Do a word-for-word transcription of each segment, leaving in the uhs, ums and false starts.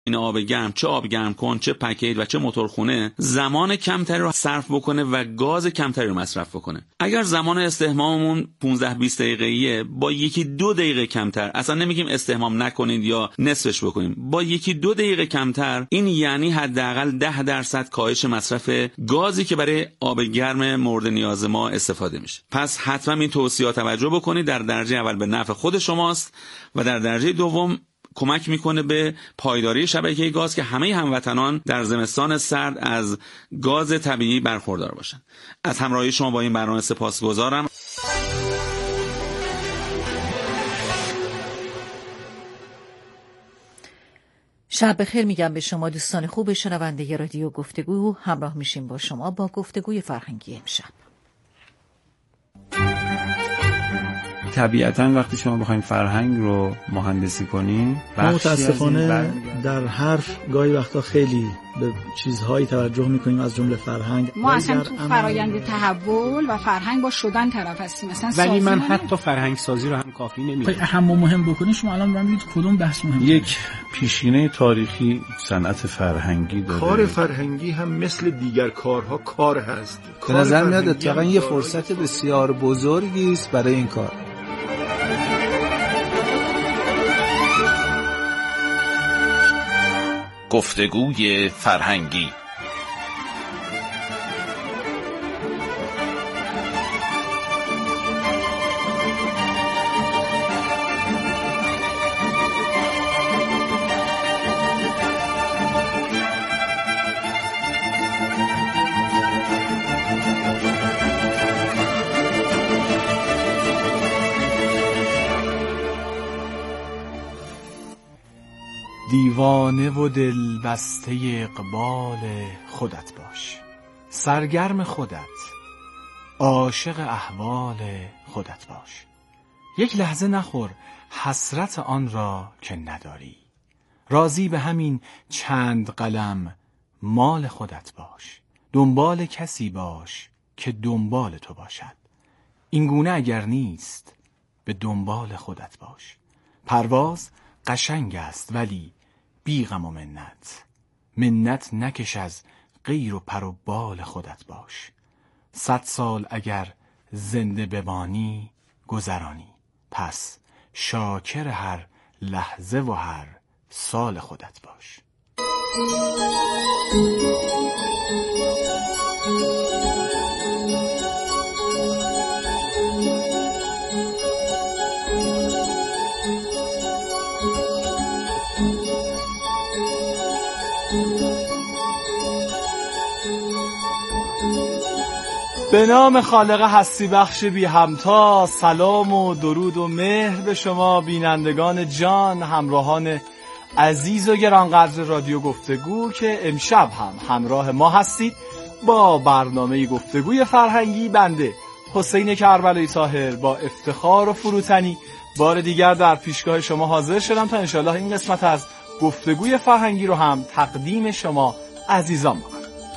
این آب گرم، چه آب گرم کن، چه پکیج و چه موتورخونه، زمان کمتری رو صرف بکنه و گاز کمتری رو مصرف بکنه. اگر زمان استحماممون پانزده بیست دقیقه‌ایه، با یکی دو دقیقه کمتر، اصلا نمیگیم استحمام نکنید یا نصفش بکنیم، با یکی دو دقیقه کمتر، این یعنی حداقل ده درصد کاهش مصرف گازی که برای آب گرم مورد نیاز ما استفاده میشه. پس حتما این توصیه‌ها توجه بکنید. در درجه اول به نفع خود شماست و در درجه دوم کمک میکنه به پایداری شبکه گاز که همه هموطنان در زمستان سرد از گاز طبیعی برخوردار باشن. از همراهی شما با این برنامه سپاسگزارم. شب بخیر میگم به شما دوستان خوب شنونده رادیو گفتگو. همراه میشیم با شما با گفتگوی فرهنگی امشب. طبیعتاً وقتی شما بخواید فرهنگ رو مهندسی کنین، متاسفانه در حرف گاهی وقتا خیلی به چیزهایی توجه میکنیم از جمله فرهنگ. ما اصلا تو فرایند تحول و فرهنگ با شدن طرف هستیم مثلا، ولی من حتی فرهنگ سازی رو هم کافی نمیدونم. اهم و مهم بکنید شما الان برام بگید کدوم بحث مهمه. یک پیشینه تاریخی صنعت فرهنگی داره. کار فرهنگی هم مثل دیگر کارها کار هست. به نظر میاد اتفاقا یه فرصت بسیار بزرگی است برای این کار. گفتگوی فرهنگی. دیوانه و دلبسته اقبال خودت باش، سرگرم خودت، عاشق احوال خودت باش. یک لحظه نخور حسرت آن را که نداری، راضی به همین چند قلم مال خودت باش. دنبال کسی باش که دنبال تو باشد، این گونه اگر نیست به دنبال خودت باش. پرواز قشنگ است ولی بی غم و منت، منت نکش از غیر و پر و بال خودت باش. صد سال اگر زنده بمانی گذرانی، پس شاکر هر لحظه و هر سال خودت باش. به نام خالق هستی بخش بی همتا، سلام و درود و مهر به شما بینندگان جان، همراهان عزیز و گرانقدر رادیو گفتگو که امشب هم همراه ما هستید با برنامه گفتگوی فرهنگی. بنده حسین کربلایی طاهر با افتخار و فروتنی بار دیگر در پیشگاه شما حاضر شدم تا انشالله این قسمت از گفتگوی فرهنگی رو هم تقدیم شما عزیزان بکنم.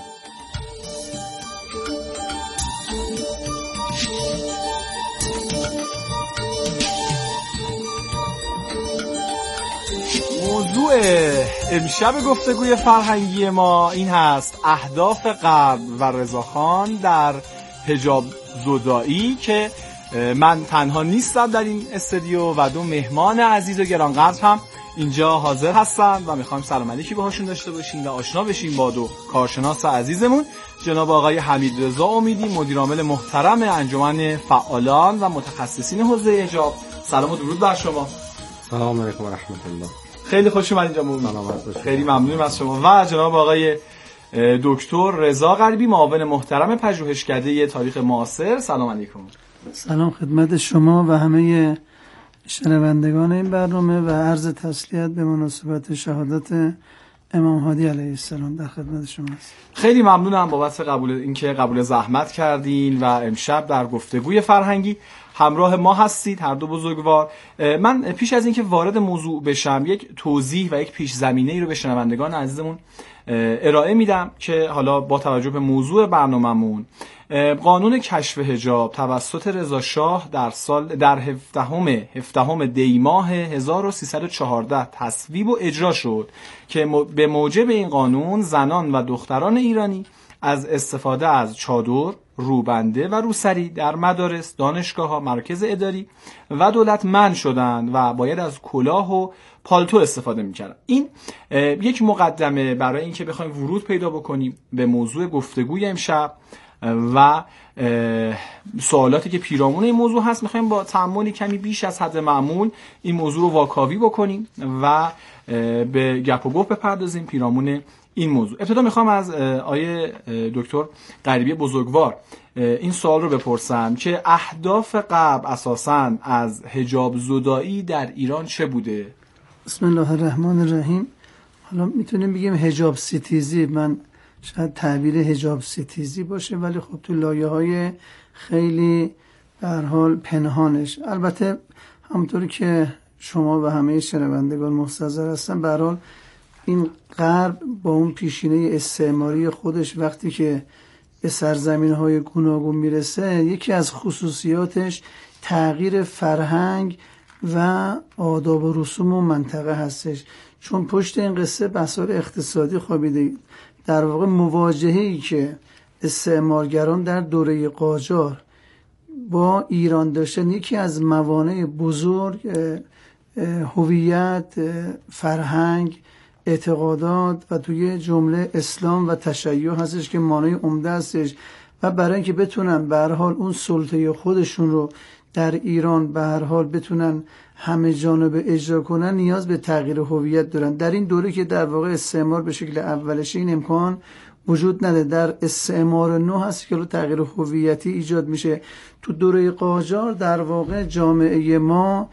موضوع امشب گفتگوی فرهنگی ما این هست: اهداف غرب و رضاخان در حجاب زدایی، که من تنها نیستم در این استودیو و دو مهمان عزیز و گرانقدر هم اینجا حاضر هستن و میخوام سلام علیکی باهاشون داشته باشیم و آشنا بشیم با دو کارشناس عزیزمون، جناب آقای حمیدرضا امیدی، مدیر عامل محترم انجمن فعالان و متخصصین حوزه حجاب. سلام و درود بر شما. سلام علیکم و رحمت الله. خیلی خوش اومدید اینجا. خیلی ممنونم از شما. و جناب آقای دکتر رضا غریبی، معاون محترم پژوهشکده تاریخ معاصر. سلام علیکم. سلام خدمت شما و همه شنوندگان این برنامه و عرض تسلیت به مناسبت شهادت امام هادی علیه السلام در خدمت شما است. خیلی ممنونم بابت قبول اینکه قبول زحمت کردین و امشب در گفتگوی فرهنگی همراه ما هستید هر دو بزرگوار. من پیش از اینکه وارد موضوع بشم یک توضیح و یک پیش زمینه‌ای رو به شنوندگان عزیزمون ارائه میدم که حالا با توجه به موضوع برنامه‌مون قانون کشف حجاب توسط رضا شاه در سال در هفدهم هفدهم دی ماه هزار و سیصد و چهارده تصویب و اجرا شد که به موجب این قانون زنان و دختران ایرانی از استفاده از چادر، روبنده و روسری در مدارس، دانشگاه‌ها، مراکز اداری و دولت منع شدند و باید از کلاه و پالتو استفاده می‌کردن. این یک مقدمه برای اینکه بخوایم ورود پیدا بکنیم به موضوع گفتگوی امشب و سوالاتی که پیرامون این موضوع هست. می‌خوایم با تأملی کمی بیش از حد معمول این موضوع رو واکاوی بکنیم و به گپ و گفت بپردازیم پیرامون این موضوع. ابتدا میخوام از آیه دکتر غریبی بزرگوار این سوال رو بپرسم که اهداف غرب اساساً از حجاب زدایی در ایران چه بوده؟ بسم الله الرحمن الرحیم. حالا میتونیم بگیم حجاب ستیزی، من شاید تعبیر حجاب ستیزی باشه ولی خب تو لایه‌های خیلی به هر حال پنهانش، البته همونطوری که شما و همه شنوندگان محتضر هستن، به هر حال این غرب با اون پیشینه استعماری خودش وقتی که به سرزمین‌های گوناگون میرسه، یکی از خصوصیاتش تغییر فرهنگ و آداب و رسوم و منطقه هستش. چون پشت این قصه بحث‌های اقتصادی خوابیده. در واقع مواجهه‌ای که استعمارگران در دوره قاجار با ایران داشتن، یکی از موانع بزرگ هویت، فرهنگ، اعتقادات و توی جمله اسلام و تشیع هستش که مانع عمده هستش و برای اینکه بتونن به هر حال اون سلطه خودشون رو در ایران به هر حال بتونن همه جانبه اجرا کنن، نیاز به تغییر هویت دارن. در این دوره که در واقع استعمار به شکل اولش این امکان وجود نداره، در استعمار نو هست که تغییر هویتی ایجاد میشه. تو دوره قاجار در واقع جامعه ما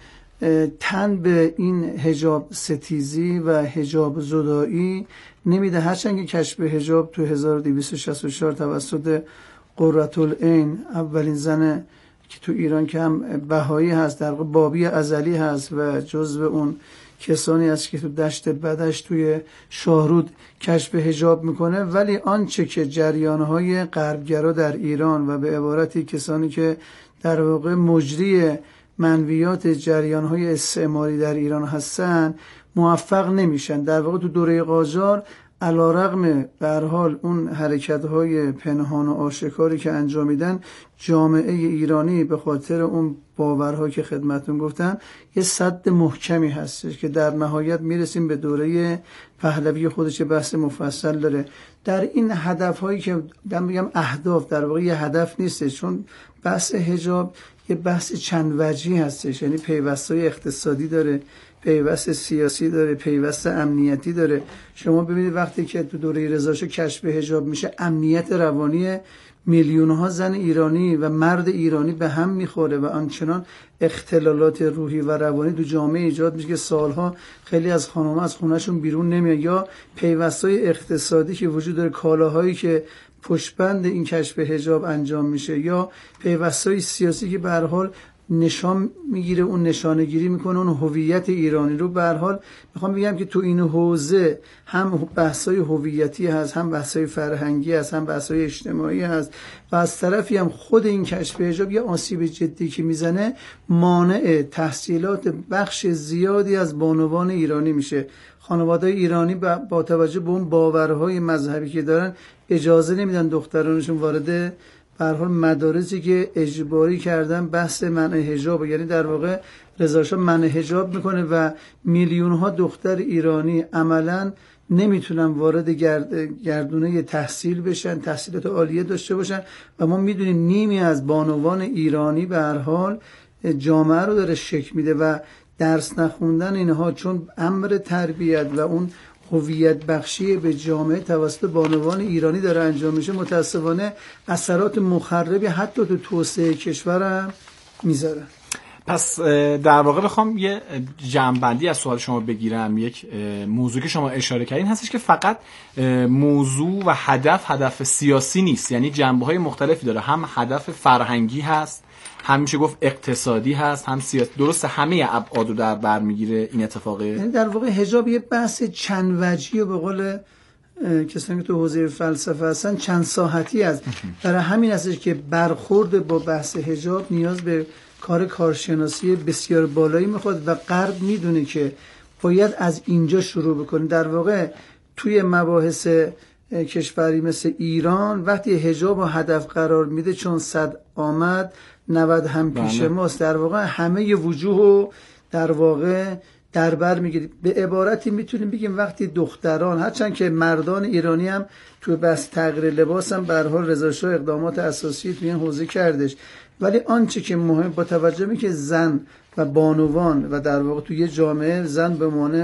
تن به این حجاب ستیزی و حجاب زدایی نمیده، هرچند که کشف حجاب تو هزار و دویست و شصت و چهار توسط قرةالعین، اولین زن که تو ایران که هم بهایی هست، در واقع بابی ازلی هست و جزو اون کسانی است که تو دشت بدش توی شاهرود کشف حجاب میکنه. ولی آنچه که جریانهای غربگرا در ایران و به عبارتی کسانی که در واقع مجری منویات جریان‌های استعماری در ایران هستن موفق نمیشن. در واقع تو دوره قاجار علیرغم به هر حال اون حرکت‌های پنهان و آشکاری که انجام میدن، جامعه ایرانی به خاطر اون باورها که خدمتتون گفتم یه سد محکمی هستش که در نهایت میرسیم به دوره پهلوی خودش بحث مفصل داره. در این هدف‌هایی که من میگم اهداف، در واقع یه هدف نیست، چون بحث حجاب یه بحث چند وجهی هستش، یعنی پیوست‌های اقتصادی داره، پیوست سیاسی داره، پیوست امنیتی داره. شما ببینید وقتی که تو دوره رضا شاه کشف حجاب میشه، امنیت روانی میلیون‌ها زن ایرانی و مرد ایرانی به هم میخوره و آنچنان اختلالات روحی و روانی تو جامعه ایجاد میشه که سالها خیلی از خانم‌ها از خونه‌شون بیرون نمیان. یا پیوست‌های اقتصادی که وجود داره، کالاهایی که پشتبند این کشف حجاب انجام میشه، یا پیوست‌های سیاسی که به هر حال نشان میگیره، اون نشانه گیری میکنه اون هویت ایرانی رو. به هر حال میخوام بگم که تو این حوزه هم بحث‌های هویتی هست، هم بحث‌های فرهنگی هست، هم بحث‌های اجتماعی هست و از طرفی هم خود این کشف حجاب یه آسیب جدی که میزنه، مانع تحصیلات بخش زیادی از بانوان ایرانی میشه. خانواده‌های ایرانی با توجه به اون باورهای مذهبی که دارن اجازه نمیدن دخترانشون وارد به هر حال مدارسی که اجباری کردن بحث منع حجاب، یعنی در واقع رضا شاه منع حجاب میکنه و میلیون ها دختر ایرانی عملاً نمیتونن وارد گرد، گردونه تحصیل بشن، تحصیلات عالیه داشته باشن و ما میدونیم نیمی از بانوان ایرانی به هر حال جامعه رو داره شکل میده و درس نخوندن اینها چون امر تربیت و اون هویت بخشی به جامعه توسط بانوان ایرانی داره انجام میشه، متاسفانه اثرات مخربی حتی تو توسعه کشور هم میذاره. پس در واقع بخوام یه جمع‌بندی از سوال شما بگیرم، یک موضوع که شما اشاره کردین هستش که فقط موضوع و هدف هدف سیاسی نیست، یعنی جنبه‌های مختلفی داره، هم هدف فرهنگی هست، هم میشه گفت اقتصادی هست، هم سیاسی. درسته همه ابعاد رو در بر میگیره این اتفاقه. یعنی در واقع حجاب یه بحث چند وجهی به قول کسانی که تو حوزه فلسفه هستن چند ساحتی است. برای همین هستش که برخورد با بحث حجاب نیاز به کار کارشناسی بسیار بالایی میخواد و غرب میدونه که باید از اینجا شروع بکنه. در واقع توی مباحث کشوری مثل ایران وقتی حجاب و هدف قرار میده، چون صد آمد نود هم پیش ماست، در واقع همه ی وجوه در واقع در بر میگیره. به عبارتی میتونیم بگیم وقتی دختران، هرچند که مردان ایرانی هم توی بحث تغییر لباس هم به هر حال رضا شاه اقدامات اساسی توی این حوزه کردش، ولی آنچه که مهم با توجه به که زن و بانوان و در واقع توی جامعه زن به معنی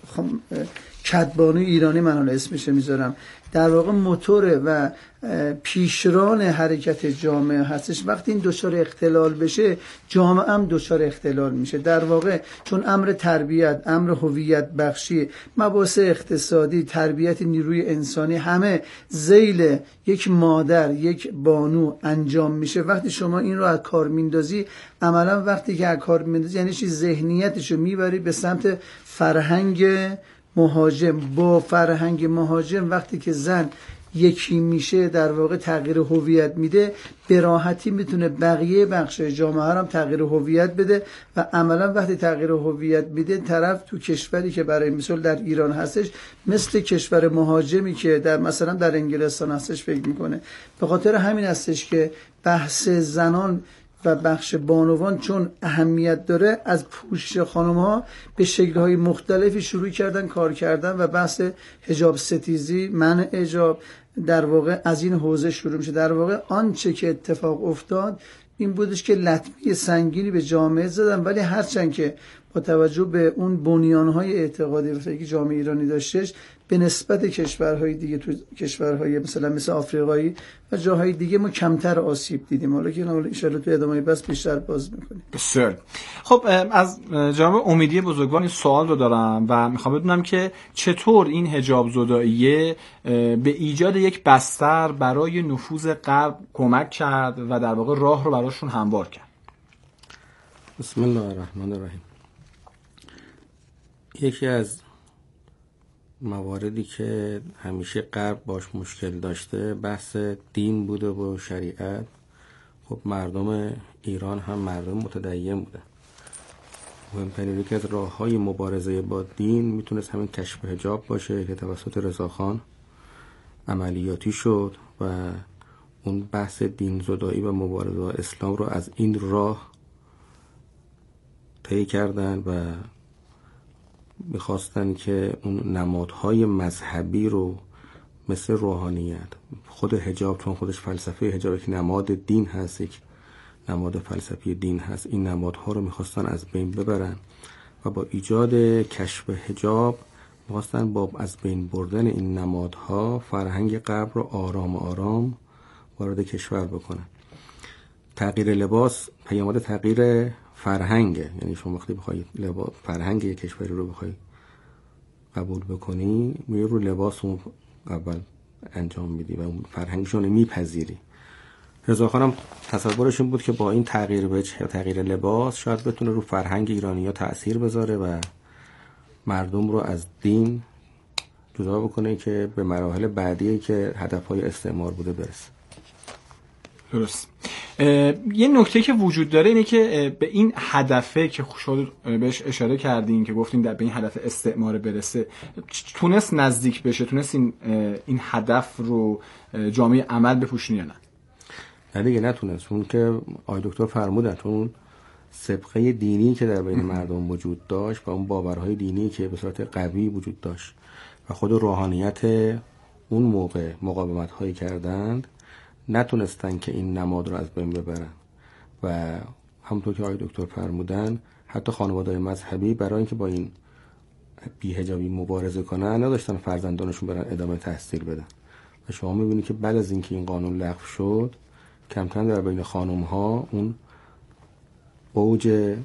کدبانوی ایرانی، من حالا اسمش میذارم، در واقع موتور و پیشران حرکت جامعه هستش. وقتی این دچار اختلال بشه، جامعه هم دچار اختلال میشه. در واقع چون امر تربیت، امر هویت بخشی، مباحث اقتصادی، تربیت نیروی انسانی، همه ذیل یک مادر، یک بانو انجام میشه. وقتی شما این رو از کار میندازی، عملا وقتی که از کار میندازی یعنی چی؟ ذهنیتشو میبری به سمت فرهنگ مهاجم. با فرهنگ مهاجم وقتی که زن یکی میشه، در واقع تغییر هویت میده، به راحتی میتونه بقیه بخش جامعه هم تغییر هویت بده و عملا وقتی تغییر هویت میده، طرف تو کشوری که برای مثال در ایران هستش مثل کشور مهاجمی که در مثلا در انگلستان هستش فکر میکنه. به خاطر همین هستش که بحث زنان و بخش بانوان چون اهمیت داره، از پوشش خانم ها به شکل‌های مختلفی شروع کردن کار کردن و بحث حجاب ستیزی، منع حجاب در واقع از این حوزه شروع میشه. در واقع آنچه که اتفاق افتاد این بودش که لطمه سنگینی به جامعه زدن، ولی هرچند که با توجه به اون بنیان‌های اعتقادی و فکری جامعه ایرانی داشتش، به نسبت کشورهای دیگه، تو کشورهای مثلا مثل آفریقایی و جاهای دیگه ما کمتر آسیب دیدیم. حالا که ان شاء الله تو ادامه بس بیشتر باز می‌کنیم. بسیار خب. از جناب امیدی بزرگوار این سوال رو دارم و میخوام بدونم که چطور این حجاب زداییه به ایجاد یک بستر برای نفوذ غرب کمک کرد و در واقع راه رو براشون هموار کرد. بسم الله الرحمن الرحیم. یکی از مواردی که همیشه غرب باش مشکل داشته بحث دین بوده و شریعت. خب مردم ایران هم مردم متدین بوده. مهمترین یکی از راه‌های مبارزه با دین میتونست همین کشف حجاب باشه که توسط رضاخان عملیاتی شد و اون بحث دین زدایی و مبارزه با اسلام رو از این راه طی کردن و میخواستن که اون نمادهای مذهبی رو مثل روحانیت، خود حجاب چون خودش فلسفه حجاب که نماد دین هست، یک نماد فلسفی دین هست، این نمادها رو میخواستن از بین ببرن و با ایجاد کشف حجاب میخواستن با از بین بردن این نمادها فرهنگ غرب رو آرام آرام وارد کشور بکنن. تغییر لباس پیامد تغییر فرهنگه، یعنی شما وقتی بخوای لباس فرهنگ یک کشوری رو بخوای قبول بکنی، میری رو لباس اون اول انجام میدی و اون فرهنگشون میپذیری. رضاخان هم تصورش این بود که با این تغییر وجه یا تغییر لباس شاید بتونه رو فرهنگ ایرانی‌ها تأثیر بذاره و مردم رو از دین جدا بکنه که به مراحل بعدی که هدفهای استعمار بوده برسه. درست. یه نکته که وجود داره اینه که به این هدفه که شد بهش اشاره کردین که گفتین در به این هدف استعمار برسه، تونست نزدیک بشه، تونست این این هدف رو جامعه عمل بپوشونه یا نه؟ نه دیگه نتونست. اون که آقای دکتر فرمودن، اون سابقه دینی که در بین مردم وجود داشت و اون باورهای دینی که به صورت قوی وجود داشت و خود روحانیت اون موقع مقاومت هایی کردند، نتونستن که این نماد رو از بین ببرن و همونطور که آقای دکتر فرمودن حتی خانواده‌های مذهبی برای اینکه با این بی‌حجابی مبارزه کنن نداشتن فرزندانشون برن ادامه تحصیل بدن و شما می‌بینید که بعد از اینکه این قانون لغو شد کم کم در بین خانم‌ها اون اوج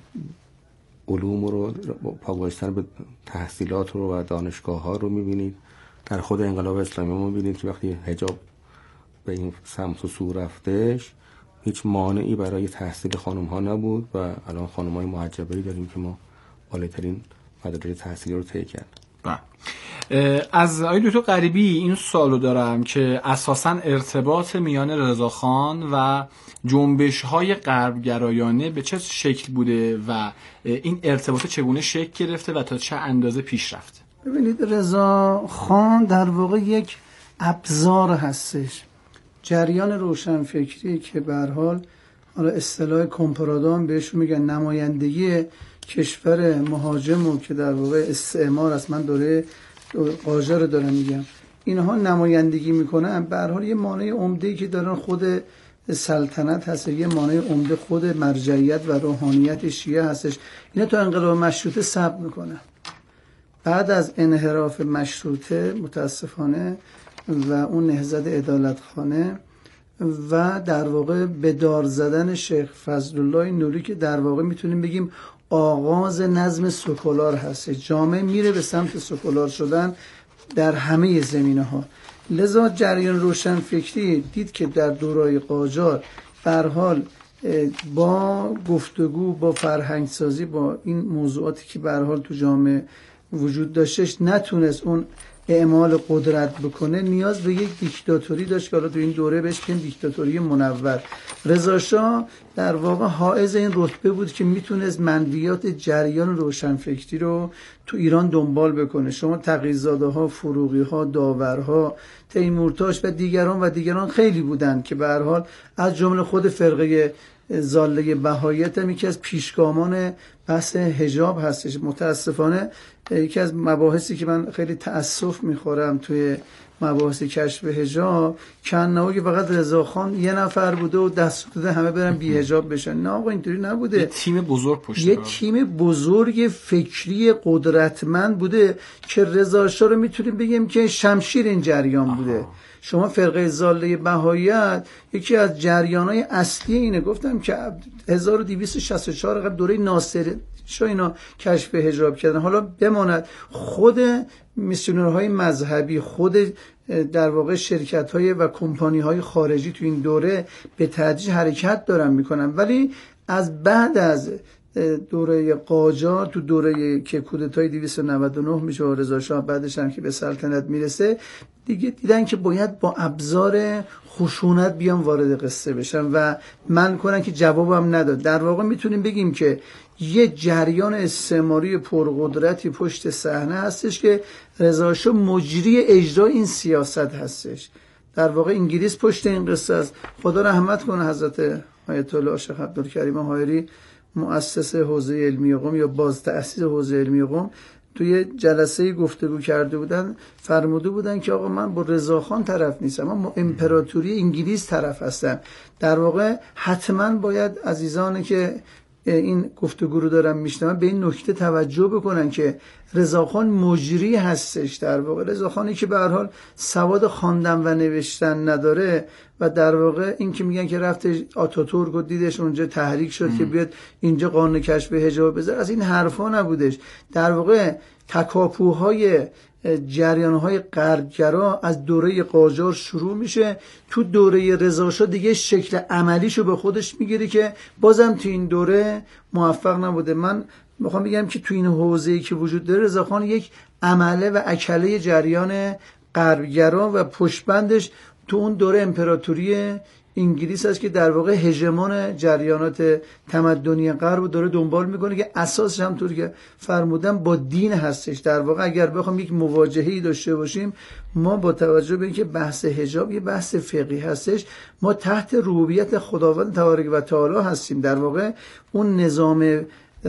علوم رو پاگذاشتن به تحصیلات رو و دانشگاه‌ها رو می‌بینید. در خود انقلاب اسلامی ما می‌بینید که وقتی حجاب به این سمت و سو رفتش هیچ مانعی برای تحصیل خانم ها نبود و الان خانم های محجبه‌ای داریم که ما بالاترین مدارج تحصیلی رو طی کردیم. از آقای دکتر غریبی این سوالو دارم که اساساً ارتباط میان رضاخان و جنبش‌های غربگرایانه به چه شکل بوده و این ارتباط چگونه شکل گرفته و تا چه اندازه پیش رفته؟ ببینید رضاخان در واقع یک ابزار هستش. جریان روشنفکری که به هر حال حالا اصطلاح کمپارادام بهش میگن نمایندگی کشور مهاجمو که در واقع استعمار است، من دوره قاجار رو دارم میگم، اینها نمایندگی میکنن، به هر حال یه مانع عمده‌ای که دارن خود سلطنت هست، یه مانع عمده خود مرجعیت و روحانیت شیعه هستش. اینا تو انقلاب مشروطه ثبت میکنن. بعد از انحراف مشروطه متاسفانه و اون نهضت عدالتخانه و در واقع به دار زدن شیخ فضلالله نوری که در واقع میتونیم بگیم آغاز نظم سکولار هست، جامعه میره به سمت سکولار شدن در همه زمینه ها. لذا جریان روشن فکری دید که در دورای قاجار به هر حال با گفتگو با فرهنگ سازی با این موضوعاتی که به هر حال تو جامعه وجود داشتش نتونست اون اعمال قدرت بکنه، نیاز به یک دیکتاتوری داشت که حالا تو این دوره بهش میگن دیکتاتوری منور. رضا شاه در واقع حائز این رتبه بود که میتونست منویات جریان روشنفکری رو تو ایران دنبال بکنه. شما تقی‌زاده ها، فروغی ها، داورها، تیمورتاش و دیگران و دیگران خیلی بودند که به هر حال از جمله خود فرقه زاله بهاییت هم یکی از پیشگامان بحث حجاب هستش. متاسفانه یکی از مباحثی که من خیلی تأسف میخورم توی مباحث کشف حجاب کنه که فقط رضاخان یه نفر بوده و دست داده همه برن بی حجاب بشن. نه آقا اینطوری نبوده. یه تیم بزرگ پشت یه تیم بزرگ فکری قدرتمند بوده که رضا شاه رو میتونیم بگیم که شمشیر این جریان بوده. آها. شما فرقه زاله بهاییت یکی از جریانهای اصلی اینه، گفتم که هزار و دویست و شصت و چهار قبل دوره ناصر شاه اینا کشف حجاب کردن. حالا بماند خود میسیونرهای مذهبی، خود در واقع شرکت‌های و کمپانی‌های خارجی تو این دوره به تدریج حرکت دارن میکنن، ولی از بعد از دوره قاجار تو دوره که کودتای دویست و نود و نه میشه و رضا شاه بعدش هم که به سلطنت میرسه دیگه دیدن که باید با ابزار خشونت بیان وارد قصه بشن و من کنن که جوابم نداد. در واقع میتونیم بگیم که یه جریان استعماری پرقدرتی پشت صحنه هستش که رضا شاه مجری اجرای این سیاست هستش. در واقع انگلیس پشت این قصه است. خدا رحمت کنه حضرت آیت الله شیخ عبدالکریم حائری مؤسس حوزه علمی قم یا باز تأسیس حوزه علمی قم توی جلسه گفتگو کرده بودن، فرموده بودن که آقا من با رضاخان طرف نیستم، من با امپراتوری انگلیس طرف هستم. در واقع حتما باید عزیزانی که این گفتگو رو دارن میشنون به این نکته توجه بکنن که رضاخان مجری هستش. در واقع رضاخانی که به هر حال سواد خواندن و نوشتن نداره و در واقع این که میگن که رفته آتاتورک و دیدش اونجا تحریک شد ام. که بیاد اینجا قانون کشف حجاب بذاره، از این حرفا نبودش. در واقع تکاپوهای جریان‌های غربگرا از دوره قاجار شروع میشه، تو دوره رضا شاه دیگه شکل عملیشو به خودش میگیره که بازم تو این دوره موفق نبوده. من میخوام بگم که تو این حوزه‌ای که وجود داره رضاخان یک عمله و اکله جریان غربگرا و پشتبندش تو اون دوره امپراتوری انگلیس است که در واقع هژمون جریانات تمدنی غرب داره دنبال میکنه که اساسش هم طور که فرمودم با دین هستش. در واقع اگر بخوام یک مواجهه‌ای داشته باشیم ما با توجه به اینکه بحث حجاب یه بحث فقهی هستش، ما تحت ربوبیت خداوند تبارک و تعالی هستیم. در واقع اون نظام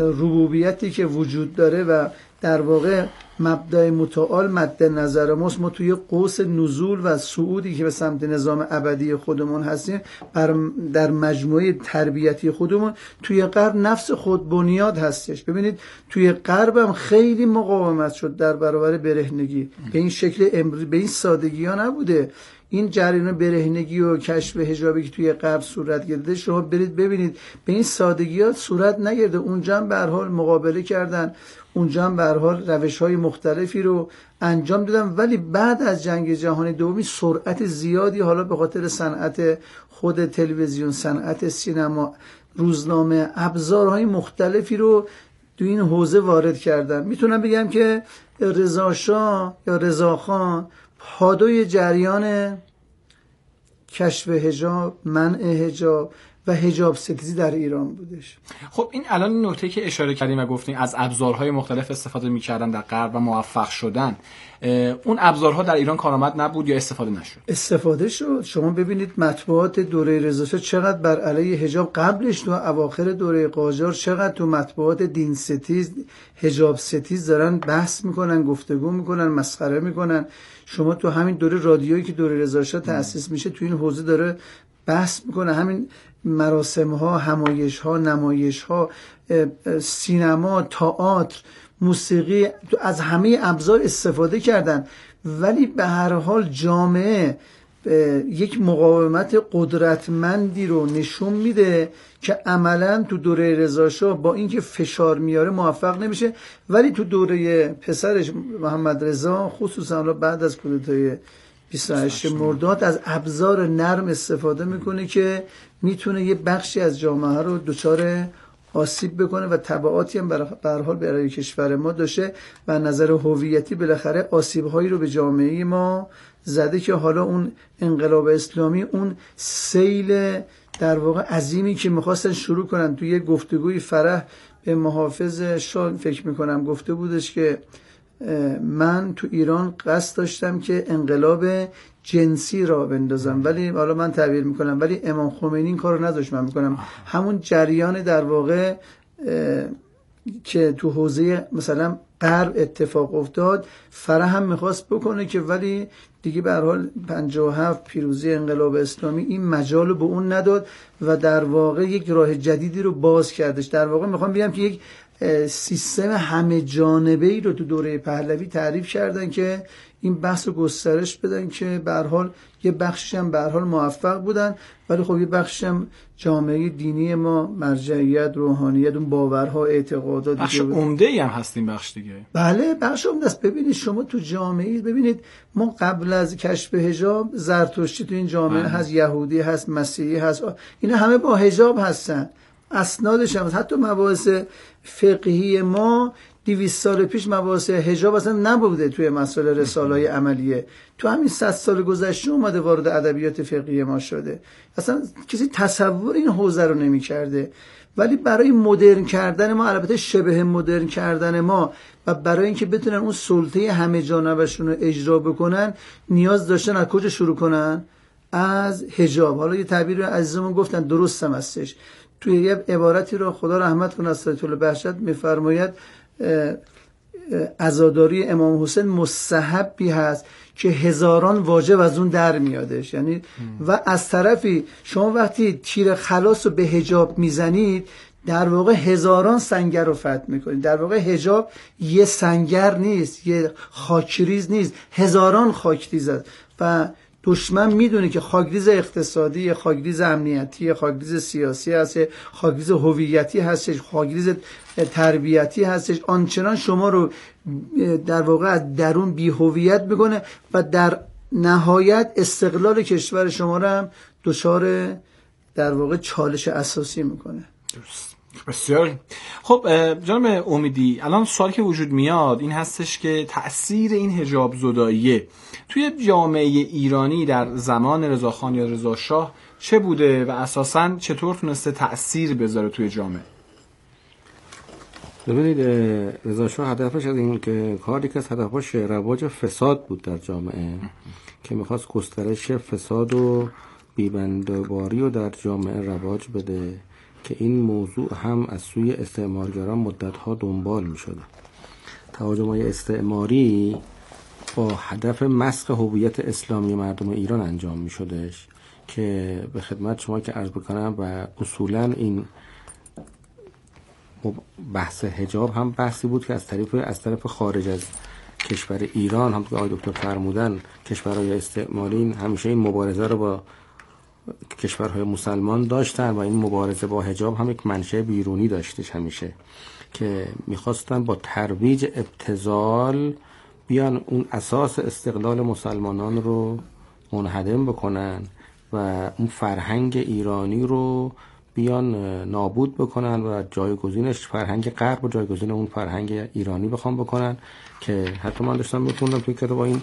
ربوبیتی که وجود داره و در واقع مبدأ متعال مد نظر ماست، ما توی قوس نزول و صعودی که به سمت نظام ابدی خودمون هستیم بر در مجموعه تربیتی خودمون توی غرب نفس خود بنیاد هستش. ببینید توی غرب هم خیلی مقاومت شد در برابر برهنگی، به این شکل امروز به این سادگی ها نبوده. این جریان برهنگی و کشف حجابی که توی غرب صورت گرفته شما برید ببینید به این سادگی ها صورت نگرفته. اونجا هم به هر حال مقابله کردن، اونجا هم به هر حال روش‌های مختلفی رو انجام دادن، ولی بعد از جنگ جهانی دومی سرعت زیادی حالا به خاطر صنعت خود تلویزیون، صنعت سینما، روزنامه، ابزارهای مختلفی رو تو این حوزه وارد کردن. میتونم بگم که رضا شاه یا رضا خان پادوی جریان کشف حجاب، منع حجاب و حجاب ستیزی در ایران بودش. خب این الان این نکته که اشاره کردیم و گفتیم از ابزارهای مختلف استفاده می‌کردن در غرب و موفق شدن، اون ابزارها در ایران کارآمد نبود یا استفاده نشد؟ استفاده شد. شما ببینید مطبوعات دوره رضا شاه چقدر بر علیه حجاب، قبلش تو اواخر دوره قاجار چقدر تو مطبوعات دین ستیز، حجاب ستیز دارن بحث میکنن، گفتگو میکنن، مسخره میکنن. شما تو همین دوره رادیویی که دوره رضا شاه تأسیس میشه تو این حوزه داره بحث میکنه. همین مراسم ها، همایش ها، نمایش ها، سینما، تئاتر، موسیقی، از همه ابزار استفاده کردن. ولی به هر حال جامعه یک مقاومت قدرتمندی رو نشون میده که عملا تو دوره رضا شاه با اینکه فشار میاره موفق نمیشه، ولی تو دوره پسرش محمد رضا خصوصا بعد از کودتای بیست و هشت مرداد از ابزار نرم استفاده میکنه که میتونه یه بخشی از جامعه رو دچار آسیب بکنه و تبعاتی هم به هر حال برای کشور ما داشته و نظر هویتی بالاخره آسیب‌هایی رو به جامعه ما زده که حالا اون انقلاب اسلامی، اون سیل در واقع عظیمی که میخواستن شروع کنن، توی یه گفتگوی فرح به محافظ شاه فکر میکنم گفته بودش که من تو ایران قصد داشتم که انقلاب جنسی را بندازم، ولی حالا من تعبیر میکنم، ولی امام خمینی این کارو نداشت. من میکنم همون جریان در واقع که تو حوزه مثلا غرب اتفاق افتاد فرح هم میخواست بکنه که ولی دیگه به هر حال پنجاه و هفت پیروزی انقلاب اسلامی این مجال رو به اون نداد و در واقع یک راه جدیدی رو باز کردش. در واقع میخوام بگم که یک سیستم همه جانبه‌ای رو تو دوره پهلوی تعریف کردن که این بحث رو گسترش بدن که به هر حال یه بخشش هم به هر حال موفق بودن، ولی خب یه بخشش هم جامعه دینی ما، مرجعیت، روحانیت، اون باورها، اعتقادات، بخش عمده‌ای هم هست این بخش دیگه. بله بخش عمده است. ببینید شما تو جامعه، ببینید ما قبل از کشف حجاب زرتشتی تو این جامعه بله. هست، یهودی هست، مسیحی هست، اینا همه با حجاب هستن. اسنادش هم هست. حتی مباحث فقهی ما دویست سال پیش مباحث حجاب اصلا نبوده توی مسائل رساله‌های عملیه. تو همین صد سال گذشته اومده وارد ادبیات فقهی ما شده. اصلا کسی تصور این حوزه رو نمی‌کرده. ولی برای مدرن کردن ما، البته شبه مدرن کردن ما و برای اینکه بتونن اون سلطه همه جانبشون رو اجرا بکنن، نیاز داشتن از کجا شروع کنن؟ از حجاب. حالا یه تعبیر عزیزمون گفتن درست هم هستش. توی یه عبارتی رو خدا رحمت کنه از سید بهشت می‌فرماید عزاداری امام حسین مستحبی هست که هزاران واجب از اون در میادش. یعنی ام. و از طرفی شما وقتی تیر خلاص رو به حجاب میزنید در واقع هزاران سنگر رو فتح میکنید. در واقع حجاب یه سنگر نیست، یه خاکریز نیست، هزاران خاکریز است و دشمن میدونه که خاکریز اقتصادی، خاکریز امنیتی، خاکریز سیاسی هست، خاکریز هویتی هستش، خاکریز تربیتی هستش. آنچنان شما رو در واقع از درون بی هویت میکنه و در نهایت استقلال کشور شما رو هم دچار در واقع چالش اساسی میکنه. درست. بسیار خب جناب امیدی، الان سوالی که وجود میاد این هستش که تأثیر این حجاب زداییه توی جامعه ایرانی در زمان رضاخان یا رضا شاه چه بوده و اساساً چطور تونسته تأثیر بذاره توی جامعه؟ ببینید رضا شاه هدفش از این که کاری که از هدفش رواج فساد بود در جامعه که میخواست گسترش فساد و بیبندوباری رو در جامعه رواج بده که این موضوع هم از سوی استعمارگران مدتها دنبال می شده. تهاجم‌های استعماری با هدف مسخ هویت اسلامی مردم ایران انجام می شدش که به خدمت شما که عرض بکنم و اصولاً این بحث حجاب هم بحثی بود که از طرف از طرف خارج از کشور ایران هم که آقای دکتر فرمودن کشورهای استعماری همیشه این مبارزه رو با کشورهای مسلمان داشتن و این مبارزه با حجاب هم یک منشأ بیرونی داشتش همیشه که میخواستن با ترویج ابتذال بیان اون اساس استقلال مسلمانان رو منهدم بکنن و اون فرهنگ ایرانی رو بیان نابود بکنن و جایگزینش فرهنگ غرب و جایگزین اون فرهنگ ایرانی بخوام بکنن، که حتی من داشتم می‌خوندم توی کتاب این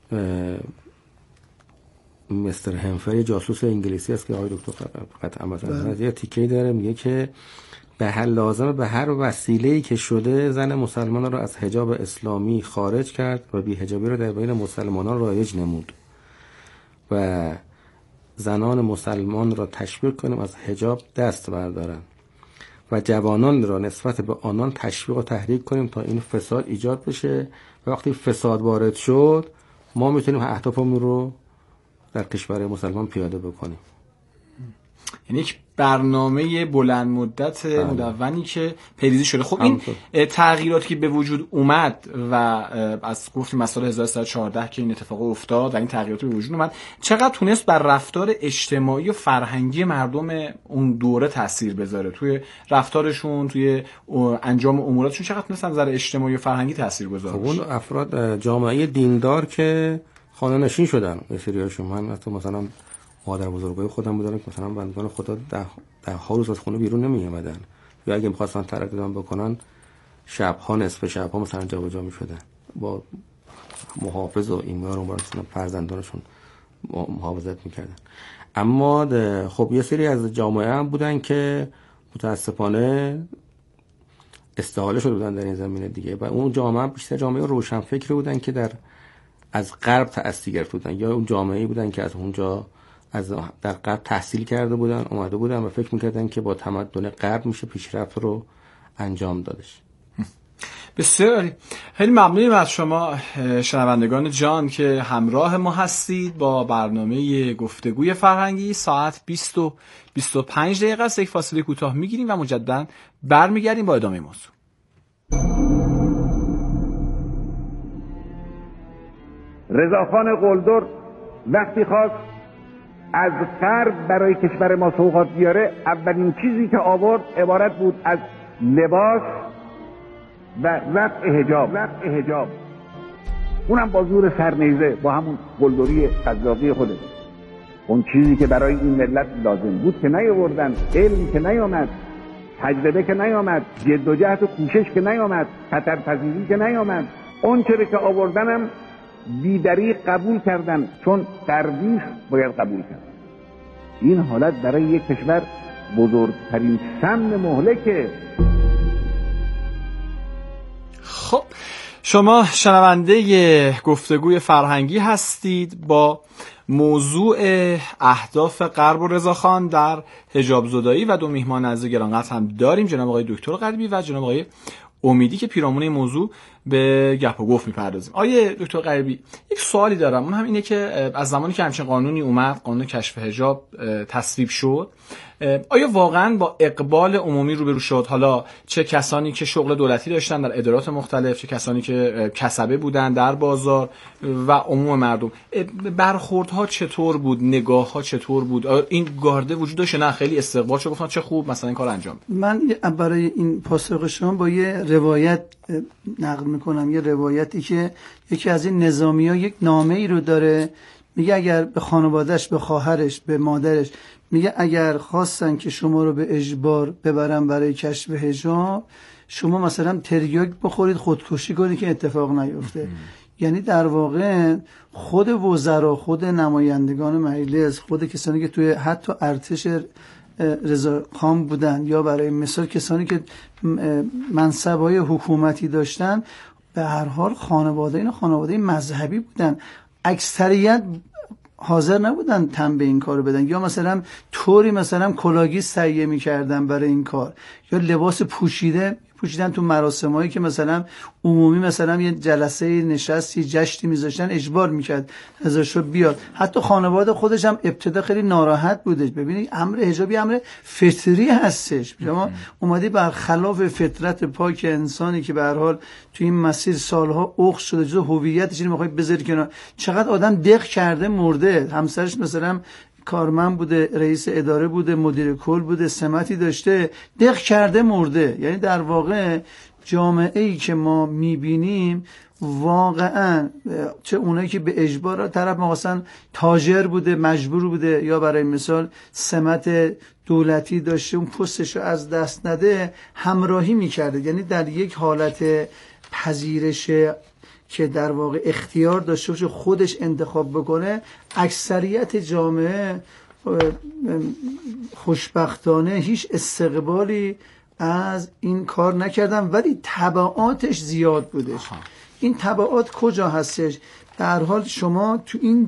مستر همفری جاسوس انگلیسی است که آقای دکتر قطعا مثلا یه تیکه‌ای داره میگه که به هر لازمه به هر وسیله‌ای که شده زن مسلمان را از حجاب اسلامی خارج کرد و بی حجابی را در بین مسلمانان رایج نمود و زنان مسلمان را تشویق کنیم از حجاب دست بردارند و جوانان را نسبت به آنان تشویق و تحریک کنیم تا این فساد ایجاد بشه و وقتی فساد وارد شد ما میتونیم اهدافمون رو در کشور مسلمان پیاده بکنیم. یعنی یک برنامه بلند مدت مدونی که پیریزی شده. خب این تغییراتی که به وجود اومد و از گفتیم مسائل هزار و سیصد و چهارده که این اتفاق افتاد و این تغییراتی به وجود اومد چقدر تونست بر رفتار اجتماعی و فرهنگی مردم اون دوره تاثیر بذاره، توی رفتارشون، توی انجام اموراتشون چقدر تونست نظر اجتماعی و فرهنگی تاثیر بذاره؟ خب اون افراد جامعه دیندار که خانه نشین شدن، یه سریاشون من حتی مثلا مادر بزرگای خودم بودن که مثلا بندگان خدا ده ده ها روز از خونه بیرون نمی اومدن، یا اگه می‌خواستن ترک بکنن شب‌ها نصف شب‌ها مثلا جابجا می‌شدن با محافظ و ایمار اون براشون فرزندانشون محافظت می‌کردن. اما خب یه سری از جامعه هم بودن که متاسفانه استحاله شده بودن در این زمینه دیگه و اون جامعه بیشتر جامعه روشنفکر بودن که در از غرب تأثیر گرفته بودن، یا اون جامعه‌ای بودن که از اونجا از در غرب تحصیل کرده بودن اومده بودن و فکر میکردن که با تمدن غرب میشه پیشرفت رو انجام دادش. بسیار خیلی ممنونیم از شما شنوندگان جان که همراه ما هستید با برنامه گفتگوی فرهنگی. ساعت بیست و بیست و پنج دقیقه است. یک فاصله کوتاه میگیریم و مجددا برمیگردیم با ادامه موضوع. رضاخان قلدر وقتی خواست از غرب برای کشور ما سوغات بیاره، اولین چیزی که آورد عبارت بود از لباس و رفع حجاب رفع حجاب اونم با زور سرنیزه، با همون قلدری قزاقی خودش. اون چیزی که برای این ملت لازم بود که نیاوردن، علم که نیامد، تجربه که نیامد، جد و جهد و کوشش که نیامد، خطرپذیری که نیامد. اون چیزی که آوردنم بیدریق قبول کردن، چون غربی باید قبول کرد. این حالت برای یک کشور بزرگترین سم مهلکه. خب شما شنونده گفتگوی فرهنگی هستید با موضوع اهداف غرب و رضاخان در حجاب زدایی و دو میهمان عزیز گرانقدر هم داریم، جناب آقای دکتر غریبی و جناب آقای امیدی که پیرامون این موضوع به گپ و گفت میپردازیم. آیه دکتر غریبی، یک سوالی دارم، اون هم اینه که از زمانی که همچین قانونی اومد، قانون کشف حجاب تصویب شد، آیا واقعا با اقبال عمومی روبرو شد؟ حالا چه کسانی که شغل دولتی داشتن در ادارات مختلف، چه کسانی که کسبه بودن در بازار و عموم مردم، برخوردها چطور بود؟ نگاه‌ها چطور بود؟ این گارده وجود داشت؟ نه خیلی استقبال شد، گفتن چه خوب مثلا این کار انجام. من برای این پاسخ شما با یه روایت نقل میکنم، یه روایتی که یکی از این نظامی‌ها یک نامه‌ای رو داره، میگه اگر به خانواده‌اش، به خواهرش، به مادرش، میگه اگر خواستن که شما رو به اجبار ببرن برای کشف حجاب، شما مثلا تریاک بخورید، خودکشی کنید که اتفاق نیفته. یعنی در واقع خود وزرا، خود نمایندگان مجلس، خود کسانی که توی حتی ارتش رضاخان بودن یا برای مثال کسانی که منصب‌های حکومتی داشتن، به هر حال خانواده اینا خانواده مذهبی بودن، اکثریت حاضر نبودن تن به این کارو بدن، یا مثلا طوری مثلا کلاگیس تهیه می‌کردن برای این کار، یا لباس پوشیده پوشیدن تو مراسمایی که مثلا عمومی مثلا یه جلسه نشستی جشنی میذاشتن اجبار میکرد ازشو بیاد. حتی خانواده خودش هم ابتدا خیلی ناراحت بودش. ببینید امر حجابی امر فطری هستش، شما اومدی برخلاف فطرت پاک انسانی که به هر حال تو این مسیر سالها اخذ شده، جزء هویتش اینو میخوای بذاری کنار. چقدر آدم دق کرده مرده، همسرش مثلا کارمند بوده، رئیس اداره بوده، مدیر کل بوده، سمتی داشته، دق کرده مرده. یعنی در واقع جامعه ای که ما میبینیم واقعا چه اونایی که به اجبار طرف مثلا تاجر بوده مجبور بوده یا برای مثال سمت دولتی داشته اون پستش رو از دست نده همراهی میکرده، یعنی در یک حالت پذیرش که در واقع اختیار داشته باشه خودش انتخاب بکنه. اکثریت جامعه خوشبختانه هیچ استقبالی از این کار نکردن، ولی تبعاتش زیاد بودش. این تبعات کجا هستش؟ در حال شما تو این